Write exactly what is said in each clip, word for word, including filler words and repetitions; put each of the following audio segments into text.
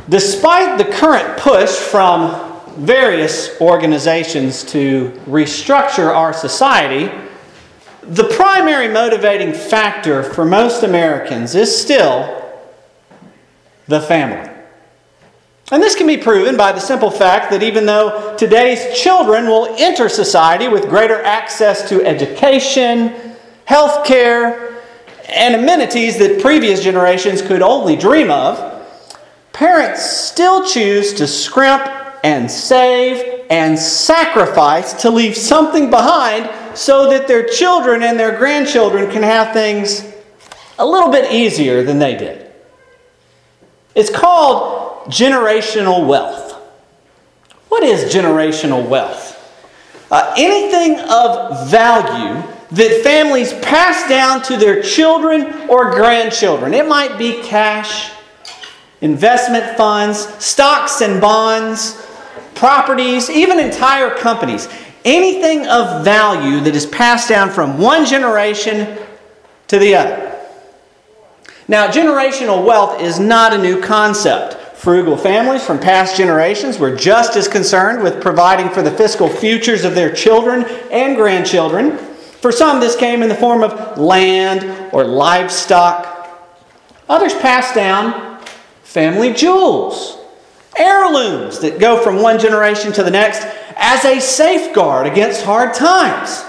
Despite the current push from various organizations to restructure our society, the primary motivating factor for most Americans is still the family. And this can be proven by the simple fact that even though today's children will enter society with greater access to education, health care, and amenities that previous generations could only dream of, parents still choose to scrimp and save and sacrifice to leave something behind so that their children and their grandchildren can have things a little bit easier than they did. It's called generational wealth. What is generational wealth? Uh, anything of value that families pass down to their children or grandchildren. It might be cash, investment funds, stocks and bonds, properties, even entire companies. Anything of value that is passed down from one generation to the other. Now, generational wealth is not a new concept. Frugal families from past generations were just as concerned with providing for the fiscal futures of their children and grandchildren. For some, this came in the form of land or livestock. Others passed down family jewels, heirlooms that go from one generation to the next as a safeguard against hard times.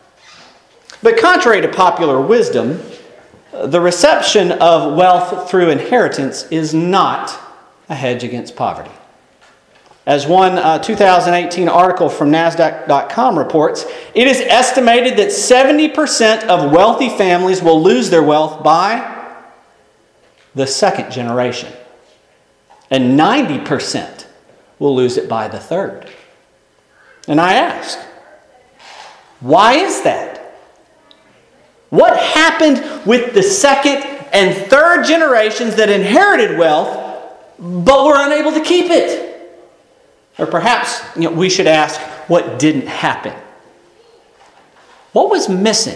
But contrary to popular wisdom, the reception of wealth through inheritance is not a hedge against poverty. As one uh, two thousand eighteen article from NASDAQ dot com reports, it is estimated that seventy percent of wealthy families will lose their wealth by the second generation. And ninety percent will lose it by the third. And I ask, why is that? What happened with the second and third generations that inherited wealth but were unable to keep it? Or perhaps you know, we should ask, what didn't happen? What was missing?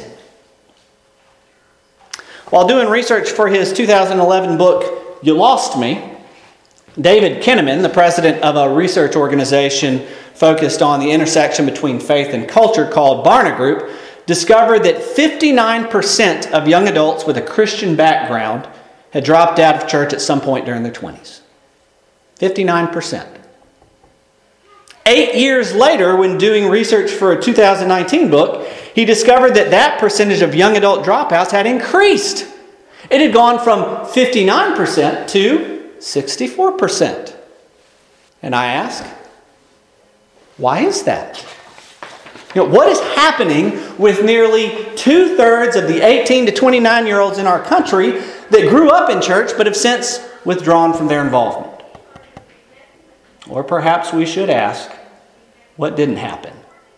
While doing research for his two thousand eleven book, You Lost Me, David Kinnaman, the president of a research organization focused on the intersection between faith and culture called Barna Group, discovered that fifty-nine percent of young adults with a Christian background had dropped out of church at some point during their twenties. fifty-nine percent. Eight years later, when doing research for a two thousand nineteen book, he discovered that that percentage of young adult dropouts had increased. It had gone from fifty-nine percent to sixty-four percent. And I ask, why is that? You know, what is happening with nearly two-thirds of the eighteen to twenty-nine-year-olds in our country that grew up in church but have since withdrawn from their involvement? Or perhaps we should ask, what didn't happen?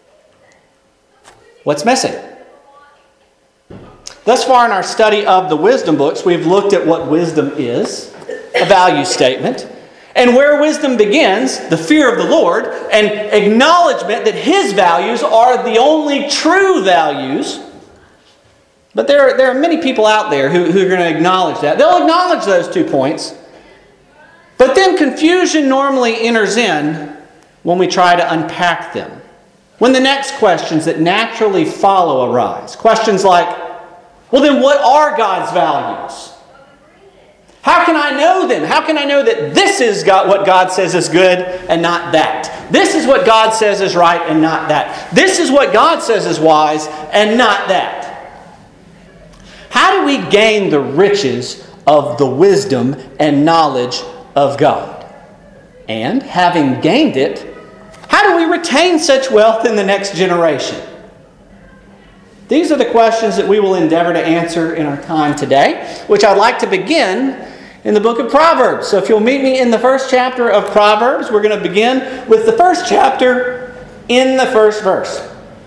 What's missing? Thus far in our study of the wisdom books, we've looked at what wisdom is, a value statement, and where wisdom begins, the fear of the Lord, and acknowledgement that His values are the only true values. But there, there are many people out there who, who are going to acknowledge that. They'll acknowledge those two points. But then confusion normally enters in when we try to unpack them. When the next questions that naturally follow arise. Questions like, well then what are God's values? How can I know them? How can I know that this is God, what God says is good and not that? This is what God says is right and not that. This is what God says is wise and not that. How do we gain the riches of the wisdom and knowledge of God? And having gained it, how do we retain such wealth in the next generation? These are the questions that we will endeavor to answer in our time today, which I'd like to begin in the book of Proverbs. So if you'll meet me in the first chapter of Proverbs, we're going to begin with the first chapter in the first verse.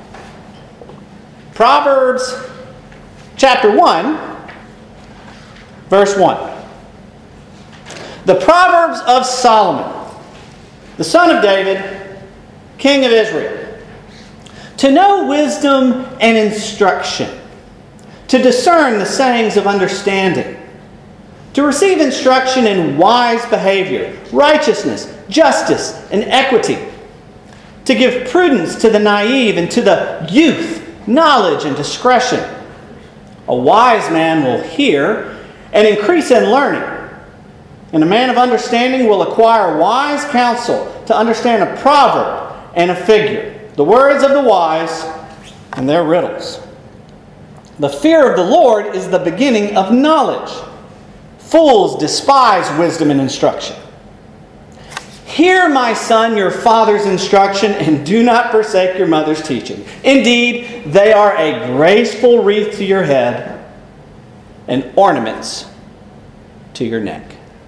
Proverbs chapter one, verse one. The Proverbs of Solomon, the son of David, king of Israel. To know wisdom and instruction, to discern the sayings of understanding, to receive instruction in wise behavior, righteousness, justice, and equity, to give prudence to the naive and to the youth, knowledge and discretion. A wise man will hear and increase in learning, and a man of understanding will acquire wise counsel to understand a proverb and a figure, the words of the wise and their riddles. The fear of the Lord is the beginning of knowledge. Fools despise wisdom and instruction. Hear, my son, your father's instruction, and do not forsake your mother's teaching. Indeed, they are a graceful wreath to your head and ornaments to your neck.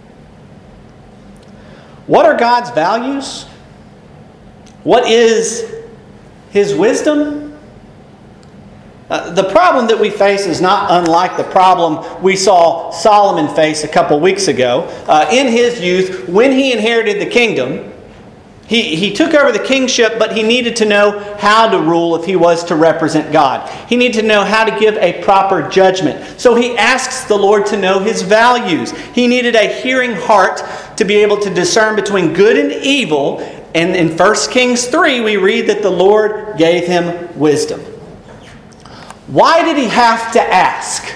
What are God's values? What is His wisdom? Uh, the problem that we face is not unlike the problem we saw Solomon face a couple weeks ago. Uh, in his youth, when he inherited the kingdom, he, he took over the kingship, but he needed to know how to rule if he was to represent God. He needed to know how to give a proper judgment. So he asks the Lord to know His values. He needed a hearing heart to be able to discern between good and evil. And in First Kings three, we read that the Lord gave him wisdom. Why did he have to ask?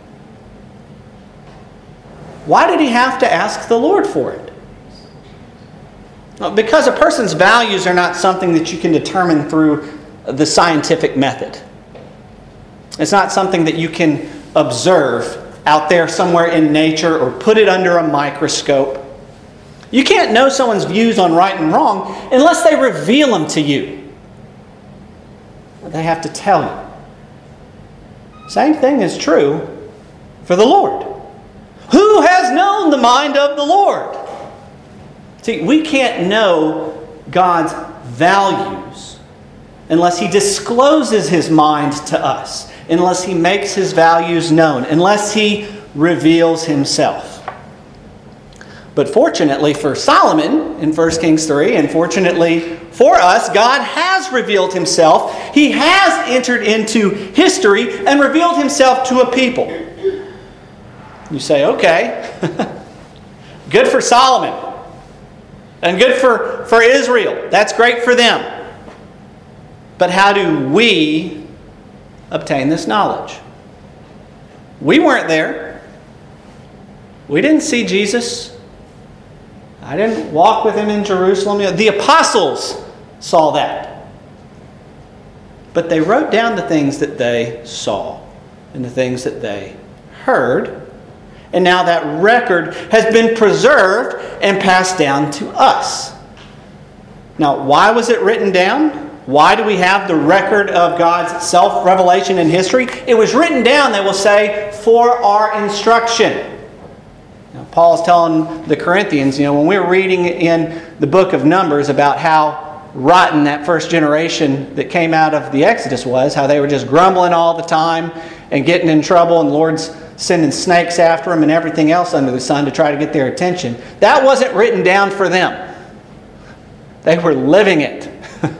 Why did he have to ask the Lord for it? Well, because a person's values are not something that you can determine through the scientific method. It's not something that you can observe out there somewhere in nature or put it under a microscope. You can't know someone's views on right and wrong unless they reveal them to you. They have to tell you. Same thing is true for the Lord. Who has known the mind of the Lord? See, we can't know God's values unless He discloses His mind to us, unless He makes His values known, unless He reveals Himself. But fortunately for Solomon in First Kings three, and fortunately for us, God has revealed Himself. He has entered into history and revealed Himself to a people. You say, okay, good for Solomon. And good for, for Israel. That's great for them. But how do we obtain this knowledge? We weren't there. We didn't see Jesus. I didn't walk with Him in Jerusalem. The apostles saw that. But they wrote down the things that they saw and the things that they heard. And now that record has been preserved and passed down to us. Now, why was it written down? Why do we have the record of God's self-revelation in history? It was written down, they will say, for our instruction. Now, Paul's telling the Corinthians, you know, when we were reading in the book of Numbers about how rotten that first generation that came out of the Exodus was, how they were just grumbling all the time and getting in trouble, and the Lord's sending snakes after them and everything else under the sun to try to get their attention. That wasn't written down for them. They were living it.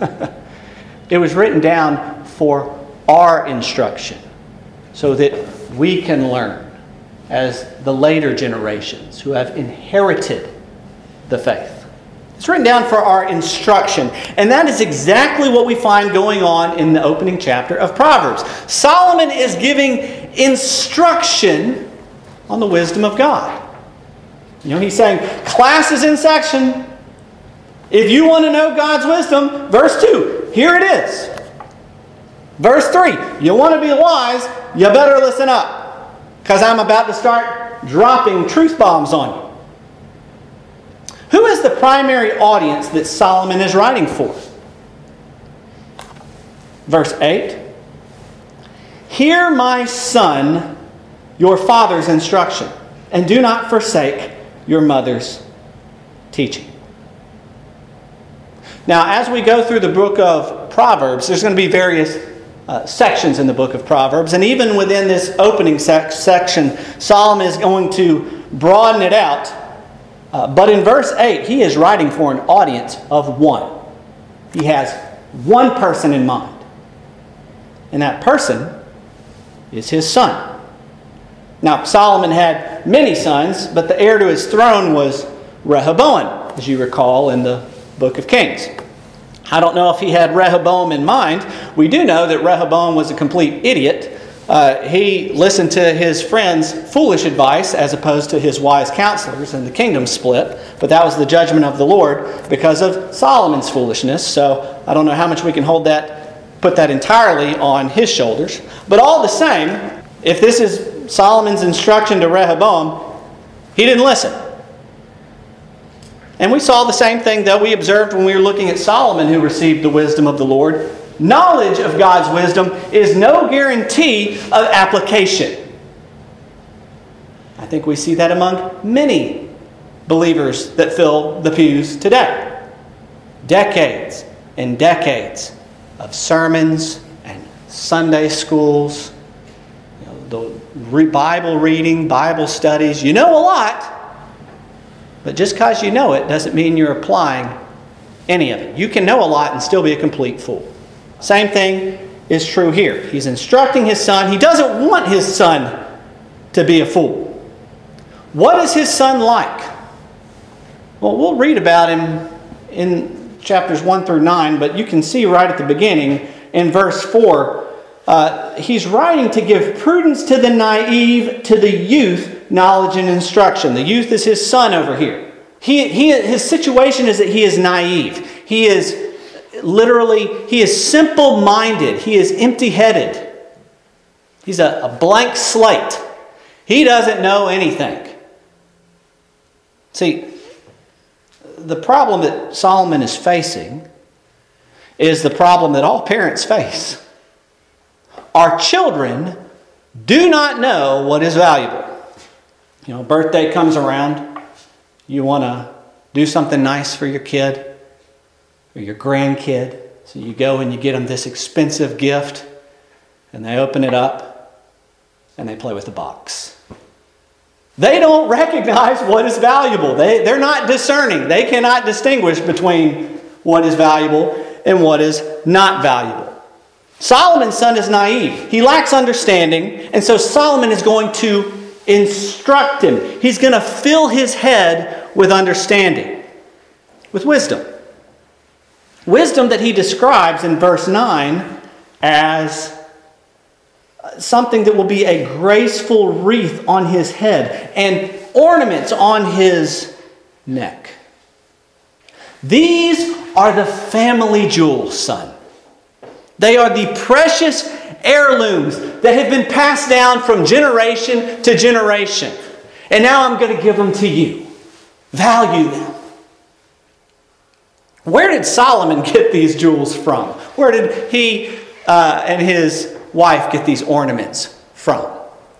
It was written down for our instruction so that we can learn as the later generations who have inherited the faith. It's written down for our instruction. And that is exactly what we find going on in the opening chapter of Proverbs. Solomon is giving instruction on the wisdom of God. You know, he's saying, class is in section. If you want to know God's wisdom, verse two, here it is. Verse three, you want to be wise, you better listen up, because I'm about to start dropping truth bombs on you. Who is the primary audience that Solomon is writing for? Verse eight. Hear, my son, your father's instruction, and do not forsake your mother's teaching. Now, as we go through the book of Proverbs, there's going to be various uh, sections in the book of Proverbs. And even within this opening sec- section, Solomon is going to broaden it out. Uh, but in verse eight, he is writing for an audience of one. He has one person in mind. And that person is his son. Now, Solomon had many sons, but the heir to his throne was Rehoboam, as you recall in the book of Kings. I don't know if he had Rehoboam in mind. We do know that Rehoboam was a complete idiot. Uh, he listened to his friends' foolish advice as opposed to his wise counselors, and the kingdom split. But that was the judgment of the Lord because of Solomon's foolishness. So I don't know how much we can hold that, put that entirely on his shoulders. But all the same, if this is Solomon's instruction to Rehoboam, he didn't listen. And we saw the same thing, though, we observed when we were looking at Solomon, who received the wisdom of the Lord. Knowledge of God's wisdom is no guarantee of application. I think we see that among many believers that fill the pews today. Decades and decades of sermons and Sunday schools, you know, the Bible reading, Bible studies. You know a lot. But just because you know it doesn't mean you're applying any of it. You can know a lot and still be a complete fool. Same thing is true here. He's instructing his son. He doesn't want his son to be a fool. What is his son like? Well, we'll read about him in chapters one through nine, but you can see right at the beginning in verse four, uh, he's writing to give prudence to the naive, to the youth, knowledge and instruction. The youth is his son over here. He, he, his situation is that he is naive. He is literally, he is simple-minded. He is empty-headed. He's a, a blank slate. He doesn't know anything. See, the problem that Solomon is facing is the problem that all parents face. Our children do not know what is valuable. You know, birthday comes around. You want to do something nice for your kid or your grandkid. So you go and you get them this expensive gift, and they open it up and they play with the box. They don't recognize what is valuable. They, they're not discerning. They cannot distinguish between what is valuable and what is not valuable. Solomon's son is naive. He lacks understanding, and so Solomon is going to instruct him. He's going to fill his head with understanding, with wisdom. Wisdom that he describes in verse nine as something that will be a graceful wreath on his head and ornaments on his neck. These are the family jewels, son. They are the precious heirlooms that have been passed down from generation to generation. And now I'm going to give them to you. Value them. Where did Solomon get these jewels from? Where did he uh, and his wife get these ornaments from?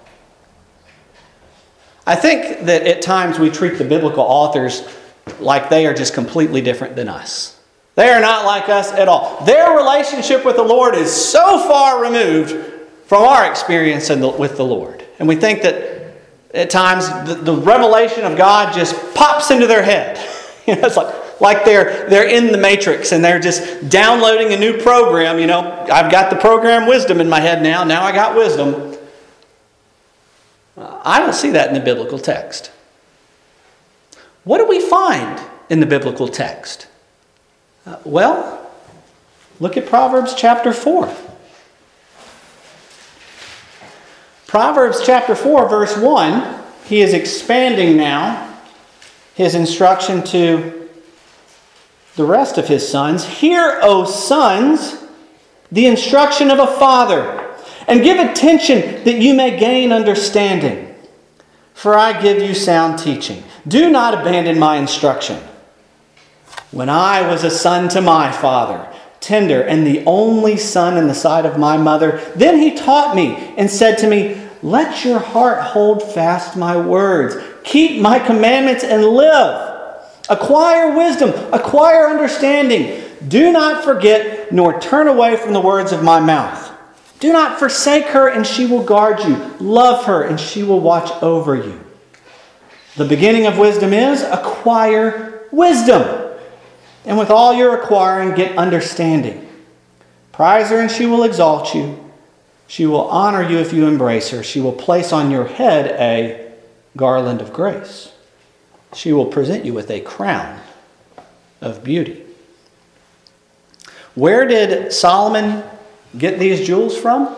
I think that at times we treat the biblical authors like they are just completely different than us. They are not like us at all. Their relationship with the Lord is so far removed from our experience in the, with the Lord. And we think that at times the, the revelation of God just pops into their head. You know, it's like, like they're, they're in the Matrix and they're just downloading a new program. You know, I've got the program wisdom in my head now. Now I got wisdom. I don't see that in the biblical text. What do we find in the biblical text? Uh, well, look at Proverbs chapter four. Proverbs chapter four, verse one, he is expanding now his instruction to the rest of his sons. Hear, O sons, the instruction of a father, and give attention that you may gain understanding. For I give you sound teaching. Do not abandon my instruction. When I was a son to my father, tender and the only son in the sight of my mother, then he taught me and said to me, let your heart hold fast my words. Keep my commandments and live. Acquire wisdom, acquire understanding. Do not forget nor turn away from the words of my mouth. Do not forsake her and she will guard you. Love her and she will watch over you. The beginning of wisdom is acquire wisdom. And with all your acquiring, get understanding. Prize her and she will exalt you. She will honor you if you embrace her. She will place on your head a garland of grace. She will present you with a crown of beauty. Where did Solomon get these jewels from?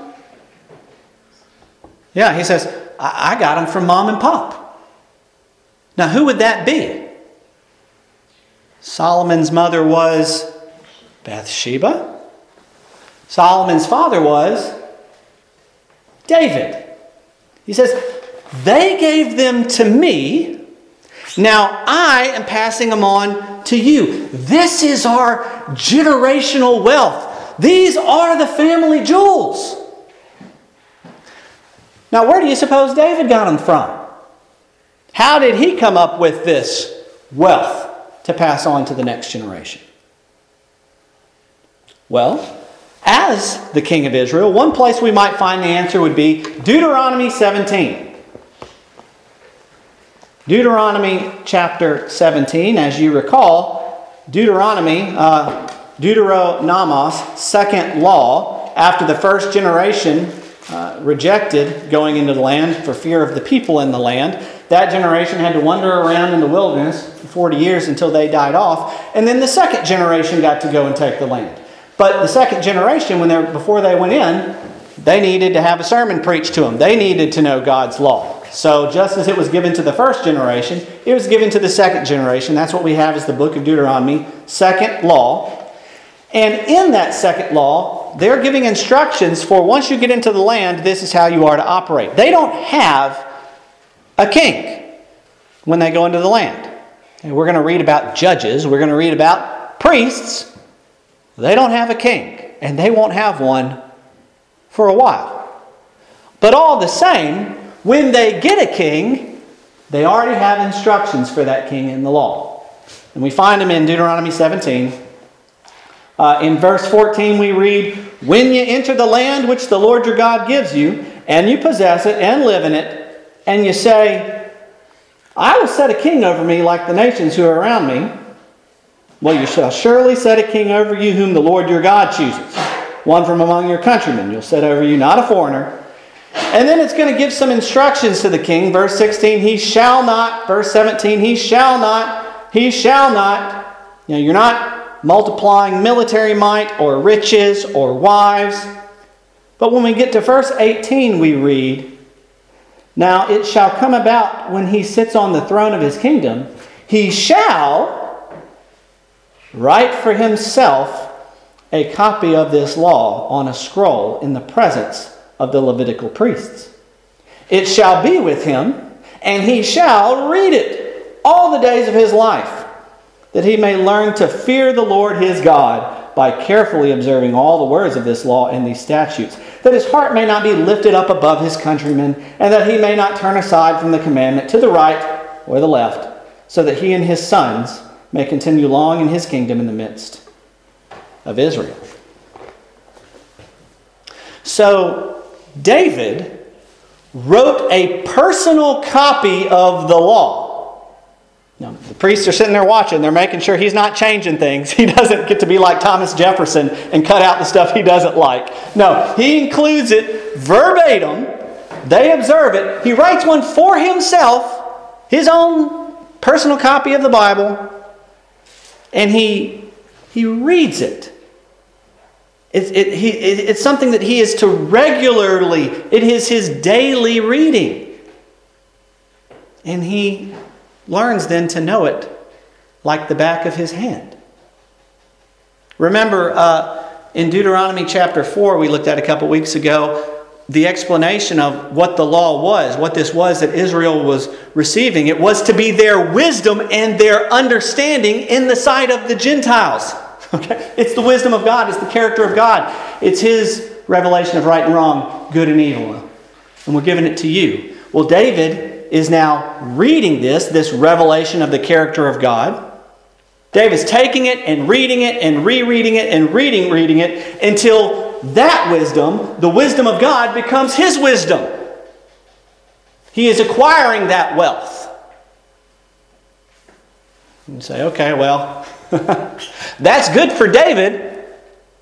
Yeah, he says, I, I got them from mom and pop. Now, who would that be? Solomon's mother was Bathsheba. Solomon's father was David. He says, they gave them to me. Now I am passing them on to you. This is our generational wealth. These are the family jewels. Now, where do you suppose David got them from? How did he come up with this wealth to pass on to the next generation? Well, as the king of Israel, one place we might find the answer would be Deuteronomy seventeen. Deuteronomy chapter seventeen, as you recall, Deuteronomy, uh, Deuteronomos, second law, after the first generation uh, rejected going into the land for fear of the people in the land, that generation had to wander around in the wilderness for forty years until they died off, and then the second generation got to go and take the land. But the second generation, when they before they went in, they needed to have a sermon preached to them. They needed to know God's law. So just as it was given to the first generation, it was given to the second generation. That's what we have as the book of Deuteronomy, second law. And in that second law, they're giving instructions for once you get into the land, this is how you are to operate. They don't have a king when they go into the land. And we're going to read about judges. We're going to read about priests. They don't have a king, and they won't have one for a while. But all the same, when they get a king, they already have instructions for that king in the law. And we find them in Deuteronomy seventeen. Uh, in verse fourteen we read, when you enter the land which the Lord your God gives you, and you possess it and live in it, and you say, I will set a king over me like the nations who are around me. Well, you shall surely set a king over you whom the Lord your God chooses. One from among your countrymen you'll set over you, not a foreigner. And then it's going to give some instructions to the king. Verse sixteen, he shall not. Verse seventeen, he shall not. He shall not. You know, you're not multiplying military might or riches or wives. But when we get to verse eighteen, we read, now it shall come about when he sits on the throne of his kingdom, he shall write for himself a copy of this law on a scroll in the presence of the Levitical priests. It shall be with him, and he shall read it all the days of his life, that he may learn to fear the Lord his God by carefully observing all the words of this law and these statutes, that his heart may not be lifted up above his countrymen, and that he may not turn aside from the commandment to the right or the left, so that he and his sons may continue long in his kingdom in the midst of Israel. So, David wrote a personal copy of the law. Now, the priests are sitting there watching. They're making sure he's not changing things. He doesn't get to be like Thomas Jefferson and cut out the stuff he doesn't like. No, he includes it verbatim. They observe it. He writes one for himself, his own personal copy of the Bible. And he he reads it. It's, it, he, it. it's something that he is to regularly, it is his daily reading. And he learns then to know it like the back of his hand. Remember, uh, in Deuteronomy chapter four, we looked at a couple weeks ago, the explanation of what the law was, what this was that Israel was receiving. It was to be their wisdom and their understanding in the sight of the Gentiles. Okay? It's the wisdom of God. It's the character of God. It's his revelation of right and wrong, good and evil. And we're giving it to you. Well, David is now reading this, this revelation of the character of God. David's taking it and reading it and rereading it and reading, reading it until that wisdom, the wisdom of God, becomes his wisdom. He is acquiring that wealth. You say, okay, well, that's good for David.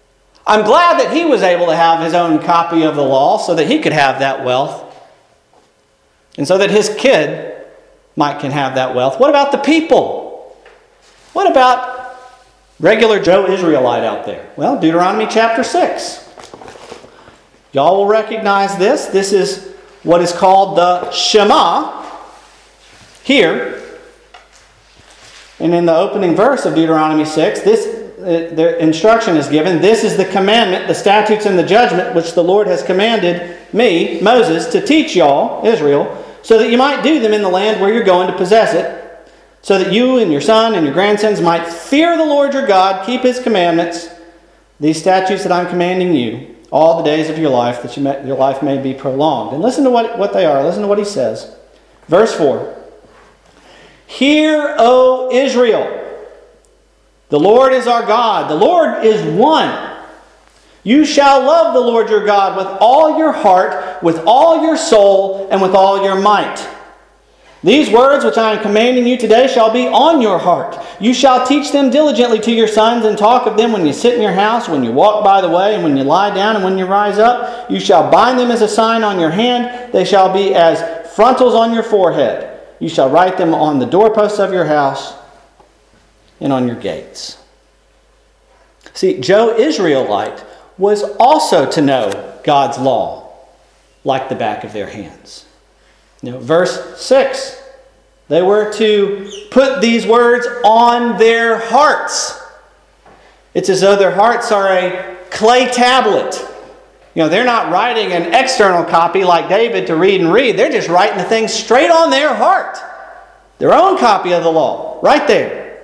I'm glad that he was able to have his own copy of the law so that he could have that wealth. And so that his kid might can have that wealth. What about the people? What about regular Joe Israelite out there? Well, Deuteronomy chapter six. Y'all will recognize this. This is what is called the Shema here. And in the opening verse of Deuteronomy six, this uh, the instruction is given. This is the commandment, the statutes and the judgment which the Lord has commanded me, Moses, to teach y'all, Israel, so that you might do them in the land where you're going to possess it, so that you and your son and your grandsons might fear the Lord your God, keep his commandments, these statutes that I'm commanding you, all the days of your life, that you may, your life may be prolonged. And listen to what, what they are. Listen to what he says. Verse four. Hear, O Israel, the Lord is our God. The Lord is one. You shall love the Lord your God with all your heart, with all your soul, and with all your might. These words which I am commanding you today shall be on your heart. You shall teach them diligently to your sons and talk of them when you sit in your house, when you walk by the way, and when you lie down, and when you rise up. You shall bind them as a sign on your hand. They shall be as frontals on your forehead. You shall write them on the doorposts of your house and on your gates. See, Joe Israelite was also to know God's law like the back of their hands. You know, verse six, they were to put these words on their hearts. It's as though their hearts are a clay tablet. You know, they're not writing an external copy like David to read and read. They're just writing the thing straight on their heart. Their own copy of the law, right there.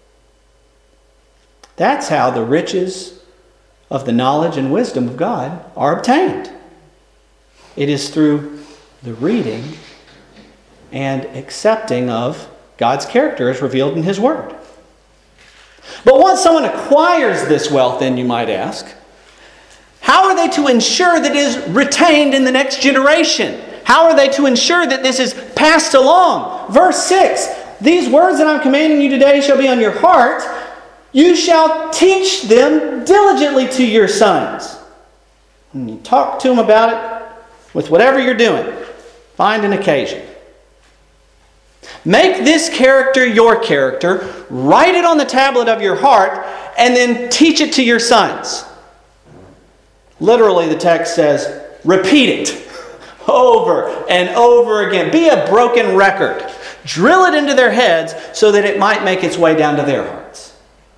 That's how the riches of the knowledge and wisdom of God are obtained. It is through the reading and accepting of God's character as revealed in His Word. But once someone acquires this wealth, then you might ask, how are they to ensure that it is retained in the next generation? How are they to ensure that this is passed along? Verse six, these words that I'm commanding you today shall be on your heart. You shall teach them diligently to your sons. And you talk to them about it with whatever you're doing. Find an occasion. Make this character your character. Write it on the tablet of your heart. And then teach it to your sons. Literally, the text says, repeat it over and over again. Be a broken record. Drill it into their heads so that it might make its way down to their hearts.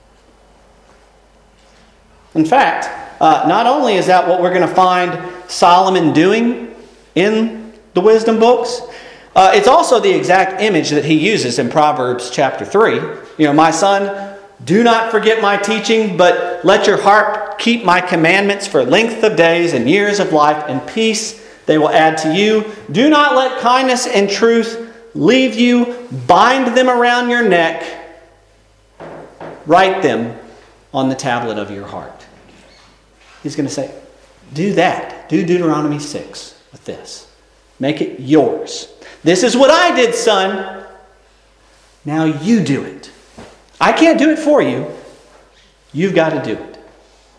In fact, uh, not only is that what we're going to find Solomon doing in the wisdom books, uh, it's also the exact image that he uses in Proverbs chapter three. You know, my son, do not forget my teaching, but let your heart keep my commandments for length of days and years of life, and peace they will add to you. Do not let kindness and truth leave you. Bind them around your neck. Write them on the tablet of your heart. He's going to say, do that. Do Deuteronomy six with this. Make it yours. This is what I did, son. Now you do it. I can't do it for you. You've got to do it.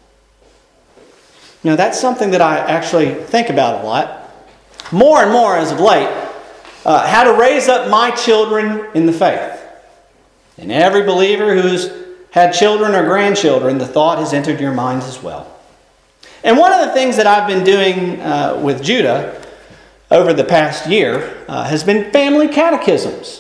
Now that's something that I actually think about a lot. More and more as of late. Uh, how to raise up my children in the faith. And every believer who's had children or grandchildren, the thought has entered your minds as well. And one of the things that I've been doing uh, with Judah over the past year uh, has been family catechisms.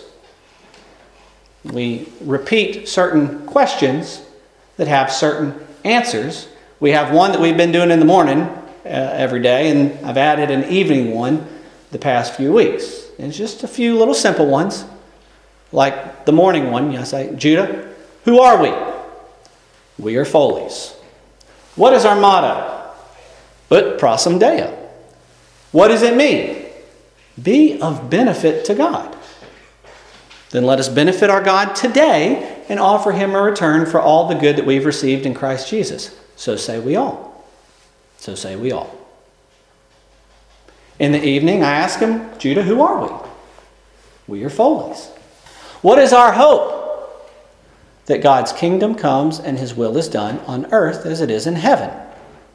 We repeat certain questions that have certain answers. We have one that we've been doing in the morning uh, every day, and I've added an evening one the past few weeks. And it's just a few little simple ones. Like the morning one, I say, Judah, who are we? We are Foley's. What is our motto? Ut prosim Deo. What does it mean? Be of benefit to God. Then let us benefit our God today and offer Him a return for all the good that we've received in Christ Jesus. So say we all. So say we all. In the evening, I ask him, Judah, who are we? We are Foley's. What is our hope? That God's kingdom comes and His will is done on earth as it is in heaven.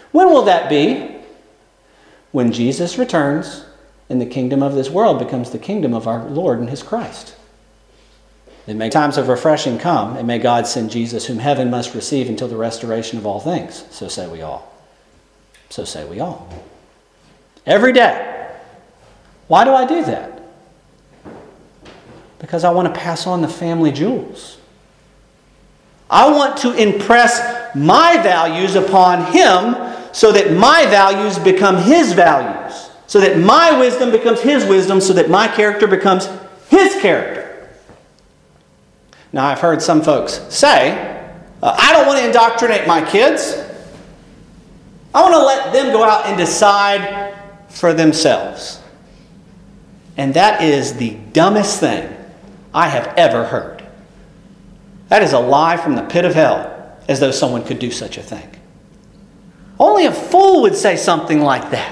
When will that be? When Jesus returns and the kingdom of this world becomes the kingdom of our Lord and his Christ. Then may times of refreshing come, and may God send Jesus, whom heaven must receive until the restoration of all things. So say we all. So say we all. Every day. Why do I do that? Because I want to pass on the family jewels. I want to impress my values upon him so that my values become his values. So that my wisdom becomes his wisdom, so that my character becomes his character. Now, I've heard some folks say, uh, I don't want to indoctrinate my kids. I want to let them go out and decide for themselves. And that is the dumbest thing I have ever heard. That is a lie from the pit of hell, as though someone could do such a thing. Only a fool would say something like that.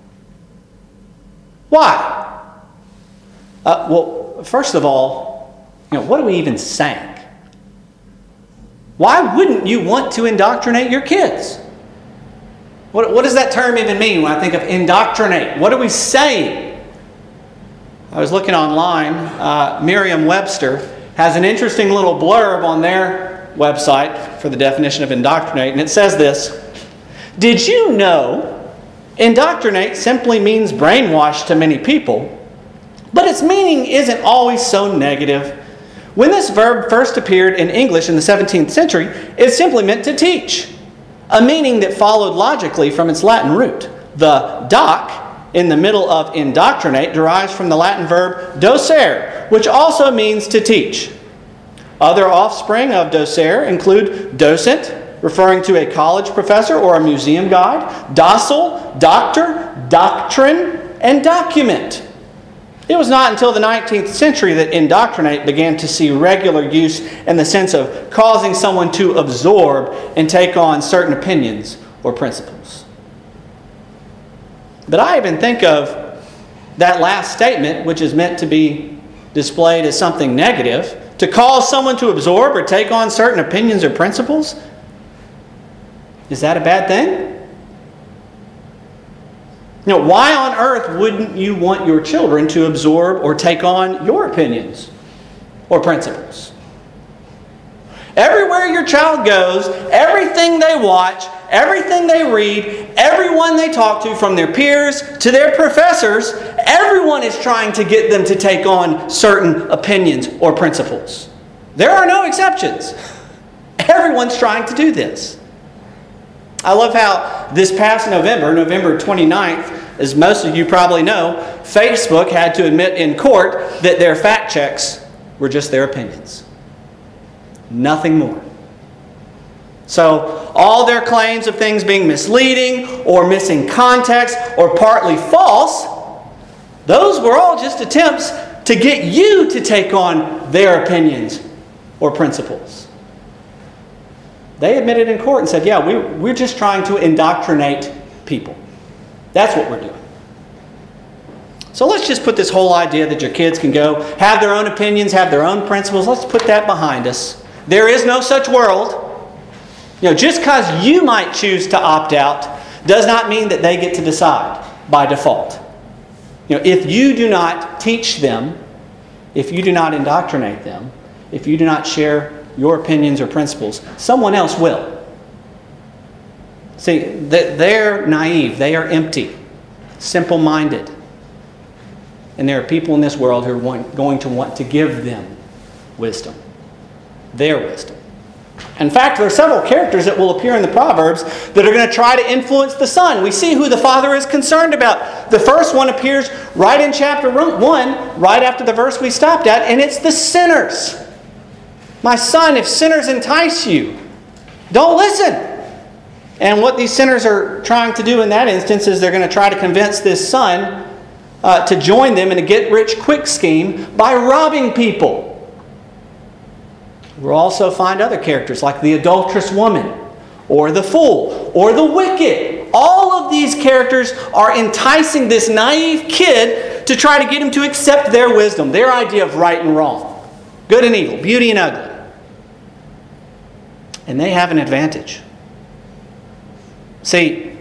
Why? Uh, well, first of all, you know, what are we even saying? Why wouldn't you want to indoctrinate your kids? What, what does that term even mean when I think of indoctrinate? What are we saying? I was looking online. Uh, Merriam-Webster has an interesting little blurb on their website for the definition of indoctrinate, and it says this: did you know indoctrinate simply means brainwash to many people, but its meaning isn't always so negative. When this verb first appeared in English in the seventeenth century, it simply meant to teach, a meaning that followed logically from its Latin root. The doc in the middle of indoctrinate derives from the Latin verb docere, which also means to teach. Other offspring of docere include docent, referring to a college professor or a museum guide, docile, doctor, doctrine, and document. It was not until the nineteenth century that indoctrinate began to see regular use in the sense of causing someone to absorb and take on certain opinions or principles. But I even think of that last statement, which is meant to be displayed as something negative, to cause someone to absorb or take on certain opinions or principles. Is that a bad thing? You know, why on earth wouldn't you want your children to absorb or take on your opinions or principles? Everywhere your child goes, everything they watch, everything they read, everyone they talk to, from their peers to their professors, everyone is trying to get them to take on certain opinions or principles. There are no exceptions. Everyone's trying to do this. I love how this past November, November twenty-ninth, as most of you probably know, Facebook had to admit in court that their fact checks were just their opinions. Nothing more. So all their claims of things being misleading or missing context or partly false, those were all just attempts to get you to take on their opinions or principles. They admitted in court and said, yeah, we, we're just trying to indoctrinate people. That's what we're doing. So let's just put this whole idea that your kids can go have their own opinions, have their own principles. Let's put that behind us. There is no such world. You know, just because you might choose to opt out does not mean that they get to decide by default. You know, if you do not teach them, if you do not indoctrinate them, if you do not share your opinions or principles, someone else will. See, they're naive. They are empty, simple-minded. And there are people in this world who are going to want to give them wisdom, their wisdom. In fact, there are several characters that will appear in the Proverbs that are going to try to influence the son. We see who the father is concerned about. The first one appears right in chapter one, right after the verse we stopped at, and it's the sinners. My son, if sinners entice you, don't listen. And what these sinners are trying to do in that instance is they're going to try to convince this son uh, to join them in a get-rich-quick scheme by robbing people. We'll also find other characters like the adulterous woman, or the fool, or the wicked. All of these characters are enticing this naive kid to try to get him to accept their wisdom, their idea of right and wrong, good and evil, beauty and ugly. And they have an advantage. See,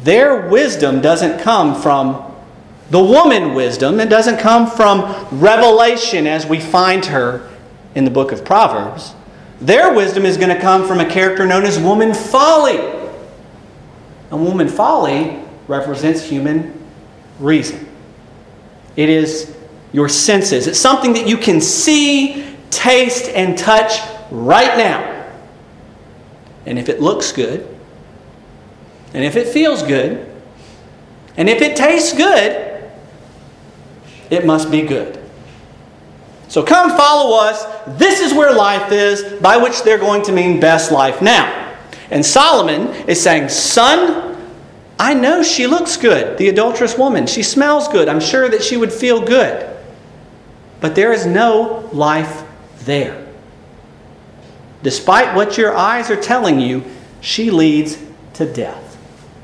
their wisdom doesn't come from the woman wisdom. It doesn't come from revelation as we find her in the book of Proverbs. Their wisdom is going to come from a character known as woman folly. And woman folly represents human reason. It is your senses. It's something that you can see, taste, and touch right now. And if it looks good, and if it feels good, and if it tastes good, it must be good. So come follow us. This is where life is, by which they're going to mean best life now. And Solomon is saying, son, I know she looks good, the adulterous woman. She smells good. I'm sure that she would feel good. But there is no life there. Despite what your eyes are telling you, she leads to death.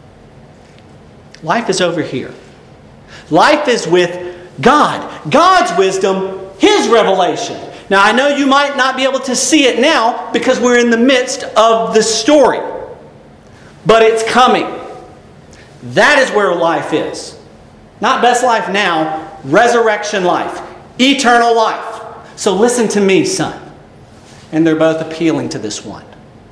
Life is over here. Life is with God. God's wisdom, His revelation. Now, I know you might not be able to see it now because we're in the midst of the story. But it's coming. That is where life is. Not best life now, resurrection life, eternal life. So listen to me, son. And they're both appealing to this one.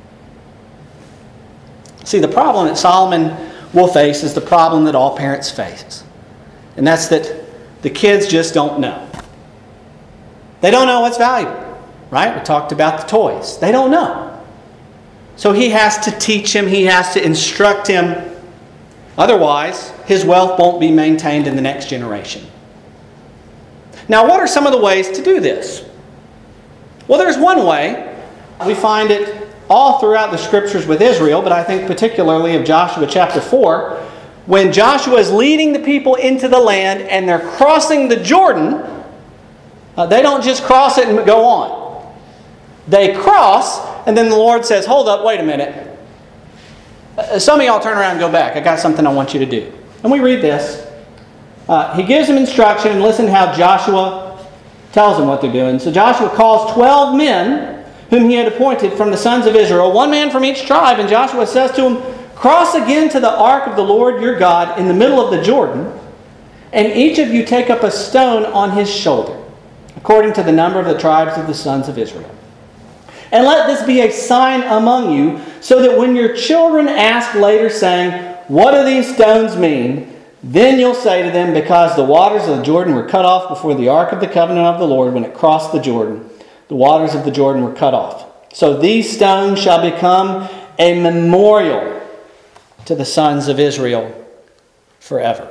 See, the problem that Solomon will face is the problem that all parents face. And that's that the kids just don't know. They don't know what's valuable, right? We talked about the toys. They don't know. So he has to teach him. He has to instruct him. Otherwise, his wealth won't be maintained in the next generation. Now, what are some of the ways to do this? Well, there's one way. We find it all throughout the Scriptures with Israel, but I think particularly of Joshua chapter four, when Joshua is leading the people into the land and they're crossing the Jordan, uh, they don't just cross it and go on. They cross, and then the Lord says, hold up, wait a minute. Uh, some of y'all turn around and go back. I got something I want you to do. And we read this. Uh, he gives them instruction, and listen how Joshua tells them what they're doing. So Joshua calls twelve men whom he had appointed from the sons of Israel, one man from each tribe, and Joshua says to them, cross again to the ark of the Lord your God in the middle of the Jordan, and each of you take up a stone on his shoulder, according to the number of the tribes of the sons of Israel. And let this be a sign among you, so that when your children ask later, saying, what do these stones mean? Then you'll say to them, because the waters of the Jordan were cut off before the ark of the covenant of the Lord when it crossed the Jordan. The waters of the Jordan were cut off. So these stones shall become a memorial to the sons of Israel forever.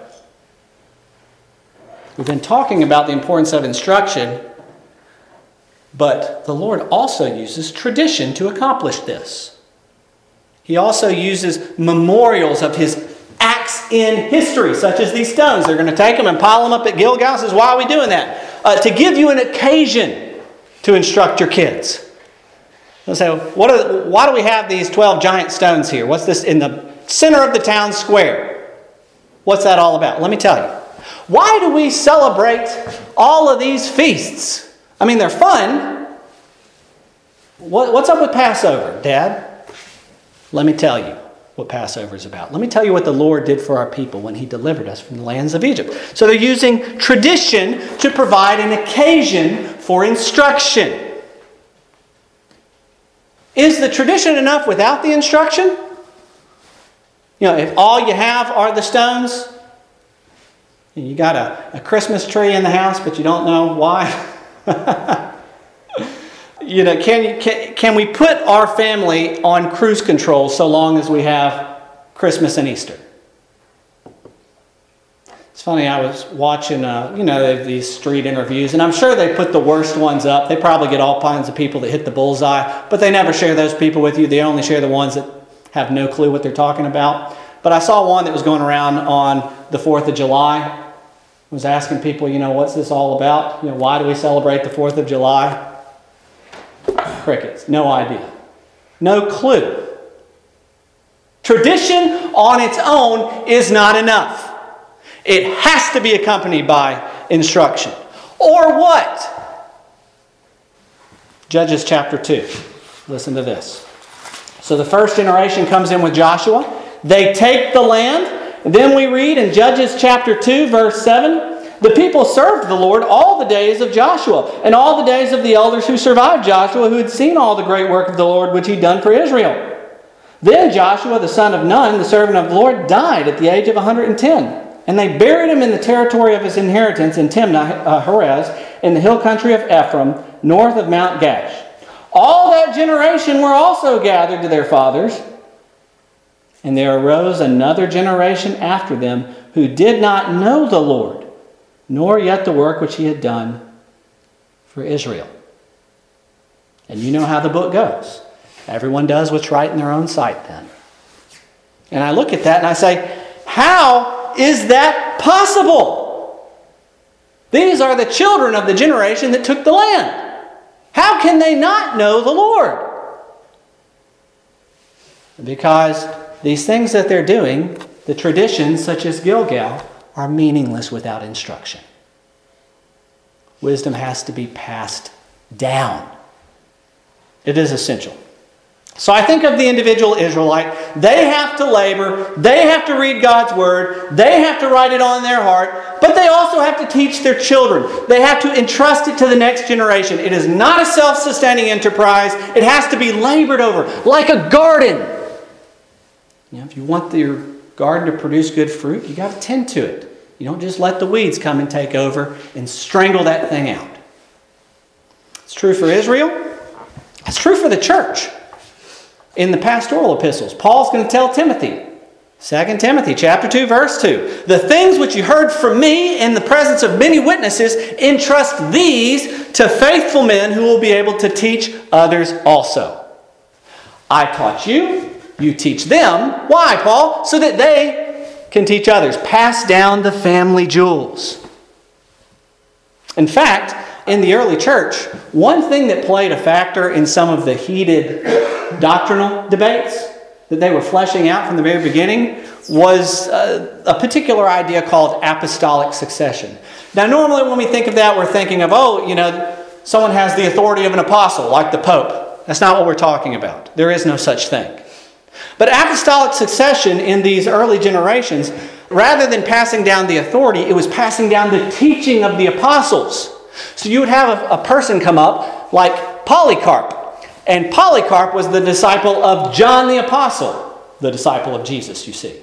We've been talking about the importance of instruction, but the Lord also uses tradition to accomplish this. He also uses memorials of His acts in history, such as these stones. They're going to take them and pile them up at Gilgal. Says, why are we doing that? Uh, to give you an occasion to instruct your kids. They'll say, what are, why do we have these twelve giant stones here? What's this in the center of the town square? What's that all about? Let me tell you. Why do we celebrate all of these feasts? I mean, they're fun. What, what's up with Passover, Dad? Let me tell you what Passover is about. Let me tell you what the Lord did for our people when He delivered us from the lands of Egypt. So they're using tradition to provide an occasion for instruction. Is the tradition enough without the instruction? You know, if all you have are the stones, and you got a, a Christmas tree in the house, but you don't know why. You know, can, you, can, can we put our family on cruise control so long as we have Christmas and Easter? It's funny, I was watching, uh, you know, these street interviews, and I'm sure they put the worst ones up. They probably get all kinds of people that hit the bullseye, but they never share those people with you. They only share the ones that have no clue what they're talking about. But I saw one that was going around on the fourth of July. I was asking people, you know, what's this all about? You know, why do we celebrate the fourth of July? Crickets. No idea. No clue. Tradition on its own is not enough. It has to be accompanied by instruction. Or what? Judges chapter two. Listen to this. So the first generation comes in with Joshua. They take the land, And then we read in Judges chapter two, verse seven, the people served the Lord all the days of Joshua, and all the days of the elders who survived Joshua, who had seen all the great work of the Lord which he'd done for Israel. Then Joshua, the son of Nun, the servant of the Lord, died at the age of one hundred ten. And they buried him in the territory of his inheritance in Timnah-Heres, in the hill country of Ephraim, north of Mount Gash. All that generation were also gathered to their fathers. And there arose another generation after them who did not know the Lord, nor yet the work which he had done for Israel. And you know how the book goes. Everyone does what's right in their own sight then. And I look at that and I say, how is that possible? These are the children of the generation that took the land. How can they not know the Lord? Because these things that they're doing, the traditions such as Gilgal, are meaningless without instruction. Wisdom has to be passed down. It is essential. So I think of the individual Israelite. They have to labor. They have to read God's Word. They have to write it on their heart. But they also have to teach their children. They have to entrust it to the next generation. It is not a self-sustaining enterprise. It has to be labored over, like a garden. You know, if you want your garden to produce good fruit, you got to tend to it. You don't just let the weeds come and take over and strangle that thing out. It's true for Israel. It's true for the church. In the pastoral epistles, Paul's going to tell Timothy, Second Timothy chapter two, verse two, the things which you heard from me in the presence of many witnesses, entrust these to faithful men who will be able to teach others also. I taught you, you teach them. Why, Paul? So that they can teach others. Pass down the family jewels. In fact, in the early church, one thing that played a factor in some of the heated doctrinal debates that they were fleshing out from the very beginning was uh, a particular idea called apostolic succession. Now, normally when we think of that, we're thinking of, oh, you know, someone has the authority of an apostle, like the Pope. That's not what we're talking about. There is no such thing. But apostolic succession in these early generations, rather than passing down the authority, it was passing down the teaching of the apostles. So you would have a, a person come up like Polycarp. And Polycarp was the disciple of John the Apostle, the disciple of Jesus, you see.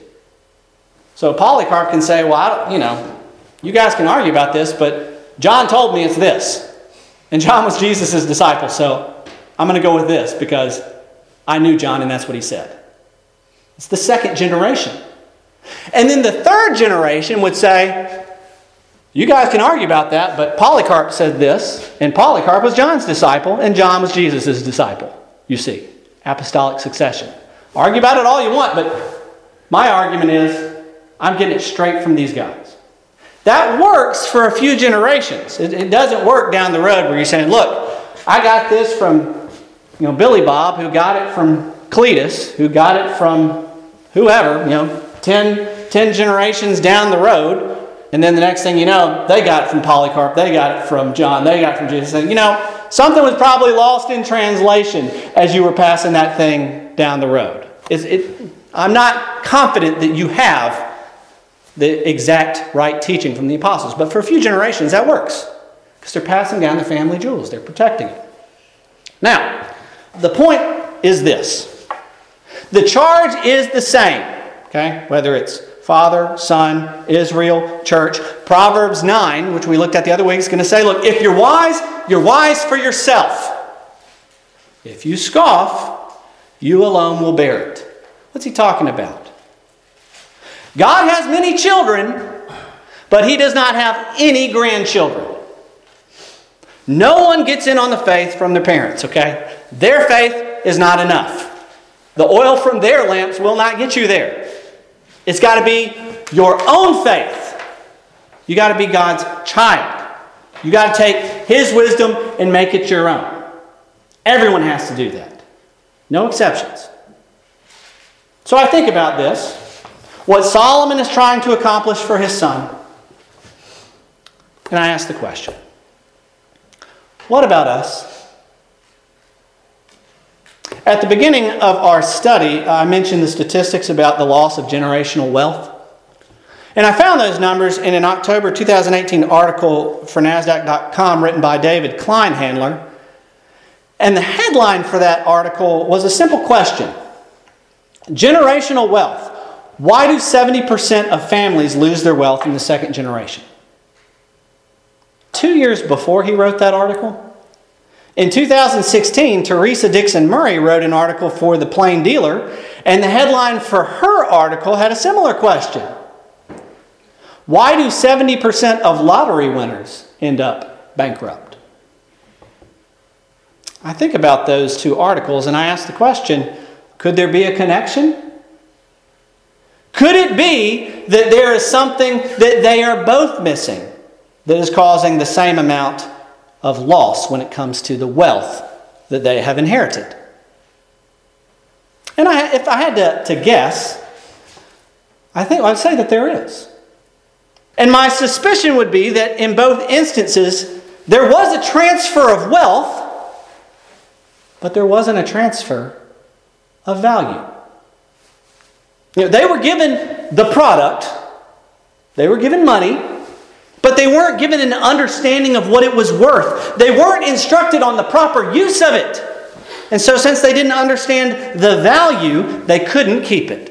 So Polycarp can say, well, I don't, you know, you guys can argue about this, but John told me it's this. And John was Jesus' disciple, so I'm going to go with this because I knew John and that's what he said. It's the second generation. And then the third generation would say, you guys can argue about that, but Polycarp said this, and Polycarp was John's disciple, and John was Jesus' disciple. You see, apostolic succession. Argue about it all you want, but my argument is, I'm getting it straight from these guys. That works for a few generations. It, it doesn't work down the road where you're saying, look, I got this from, you know, Billy Bob, who got it from Cletus, who got it from whoever, you know, ten, ten generations down the road. And then the next thing you know, they got it from Polycarp, they got it from John, they got it from Jesus. And you know, something was probably lost in translation as you were passing that thing down the road. It's, it, I'm not confident that you have the exact right teaching from the apostles. But for a few generations, that works. Because they're passing down the family jewels. They're protecting it. Now, the point is this. The charge is the same. Okay? Whether it's Father, Son, Israel, Church. Proverbs nine, which we looked at the other week, is going to say, look, if you're wise, you're wise for yourself. If you scoff, you alone will bear it. What's he talking about? God has many children, but he does not have any grandchildren. No one gets in on the faith from their parents, okay? Their faith is not enough. The oil from their lamps will not get you there. It's got to be your own faith. You got to be God's child. You got to take his wisdom and make it your own. Everyone has to do that. No exceptions. So I think about this. What Solomon is trying to accomplish for his son. And I ask the question, what about us? At the beginning of our study, I mentioned the statistics about the loss of generational wealth. And I found those numbers in an October twenty eighteen article for NASDAQ dot com written by David Kleinhandler. And the headline for that article was a simple question. Generational wealth. Why do seventy percent of families lose their wealth in the second generation? Two years before he wrote that article, in two thousand sixteen, Teresa Dixon Murray wrote an article for The Plain Dealer, and the headline for her article had a similar question. Why do seventy percent of lottery winners end up bankrupt? I think about those two articles and I ask the question, could there be a connection? Could it be that there is something that they are both missing that is causing the same amount of loss when it comes to the wealth that they have inherited? And I, if I had to, to guess, I think I'd say that there is. And my suspicion would be that in both instances, there was a transfer of wealth, but there wasn't a transfer of value. You know, they were given the product, they were given money, but they weren't given an understanding of what it was worth. They weren't instructed on the proper use of it. And so since they didn't understand the value, they couldn't keep it.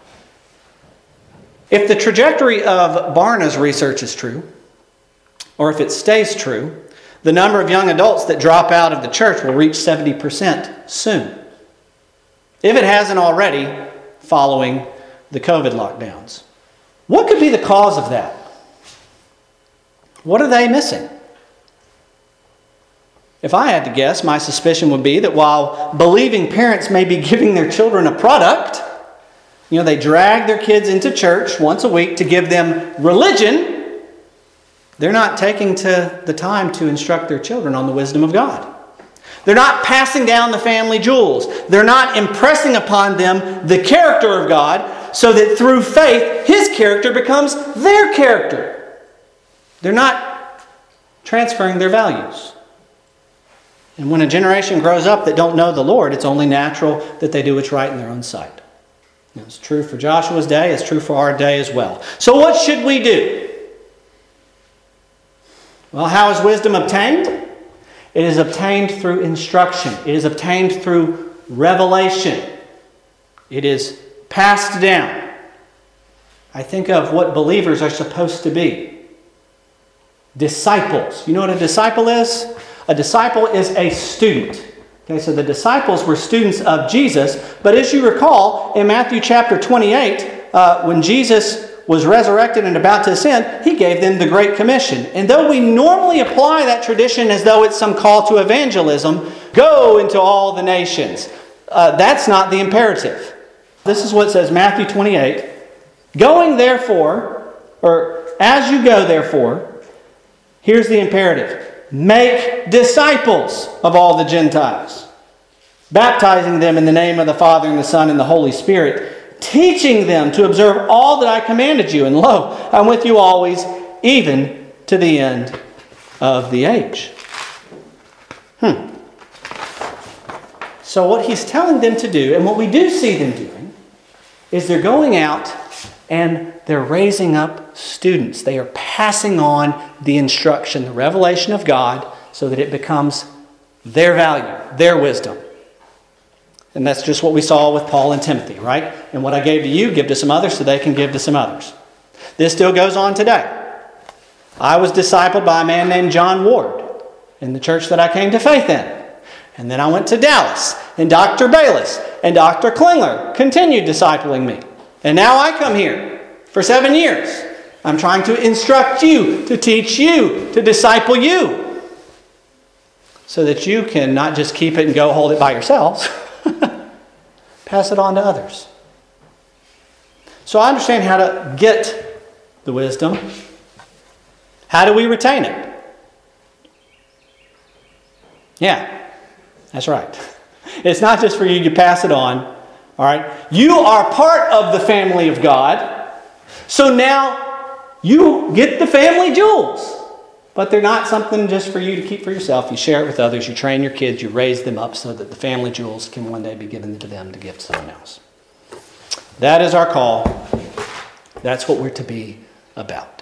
If the trajectory of Barna's research is true, or if it stays true, the number of young adults that drop out of the church will reach seventy percent soon. If it hasn't already, following the COVID lockdowns. What could be the cause of that? What are they missing? If I had to guess, my suspicion would be that while believing parents may be giving their children a product, you know, they drag their kids into church once a week to give them religion, they're not taking to the time to instruct their children on the wisdom of God. They're not passing down the family jewels. They're not impressing upon them the character of God so that through faith, His character becomes their character. They're not transferring their values. And when a generation grows up that don't know the Lord, it's only natural that they do what's right in their own sight. It's true for Joshua's day. It's true for our day as well. So what should we do? Well, how is wisdom obtained? It is obtained through instruction. It is obtained through revelation. It is passed down. I think of what believers are supposed to be. Disciples. You know what a disciple is? A disciple is a student. Okay, so the disciples were students of Jesus. But as you recall, in Matthew chapter twenty-eight, uh, when Jesus was resurrected and about to ascend, He gave them the Great Commission. And though we normally apply that tradition as though it's some call to evangelism, go into all the nations, uh, that's not the imperative. This is what says Matthew twenty-eight. Going therefore, or as you go therefore, here's the imperative. Make disciples of all the Gentiles, baptizing them in the name of the Father and the Son and the Holy Spirit, teaching them to observe all that I commanded you. And lo, I'm with you always, even to the end of the age. Hmm. So what He's telling them to do, and what we do see them doing, is they're going out and they're raising up students. They are passing on the instruction, the revelation of God, so that it becomes their value, their wisdom. And that's just what we saw with Paul and Timothy, right? And what I gave to you, give to some others so they can give to some others. This still goes on today. I was discipled by a man named John Ward in the church that I came to faith in. And then I went to Dallas, and Doctor Bayless and Doctor Klingler continued discipling me. And now I come here for seven years. I'm trying to instruct you, to teach you, to disciple you, so that you can not just keep it and go hold it by yourselves. Pass it on to others. So I understand how to get the wisdom. How do we retain it? Yeah, that's right. It's not just for you to pass it on. All right? You are part of the family of God. So now you get the family jewels. But they're not something just for you to keep for yourself. You share it with others. You train your kids. You raise them up so that the family jewels can one day be given to them to give to someone else. That is our call. That's what we're to be about.